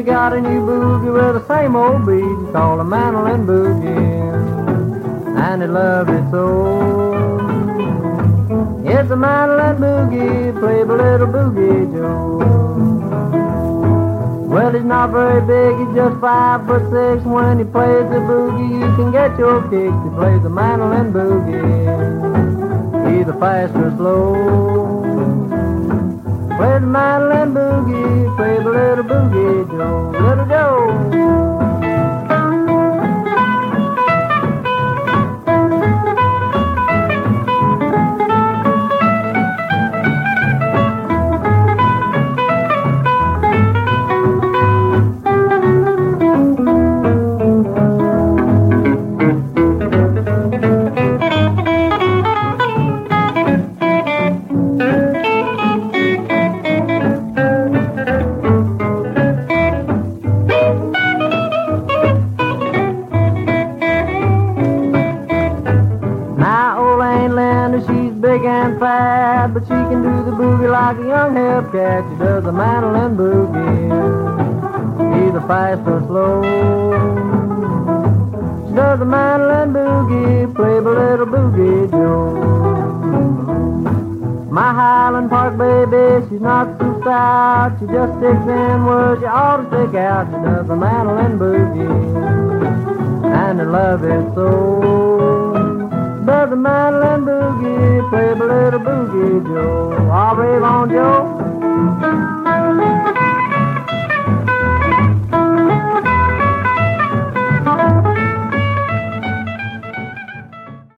she got a new boogie with the same old beat. It's called a mandolin boogie, and he loved it so. It's a mandolin boogie, play the little boogie Joe. Well, he's not very big, he's just 5'6". When he plays the boogie, you can get your kicks. He plays the mandolin boogie, either fast or slow. Play the mandolin boogie, play the little boogie Joe, little Joe. She's big and fat, but she can do the boogie like a young hellcat. She does the mandolin boogie, either fast or slow. She does the mandolin boogie, play the little boogie Joe. My Highland Park baby, she's not too stout. She just sticks in words you ought to stick out. She does the mandolin boogie, and I love it so. Does the mandolin boogie, play the little boogie Joe. I'll rave on Joe.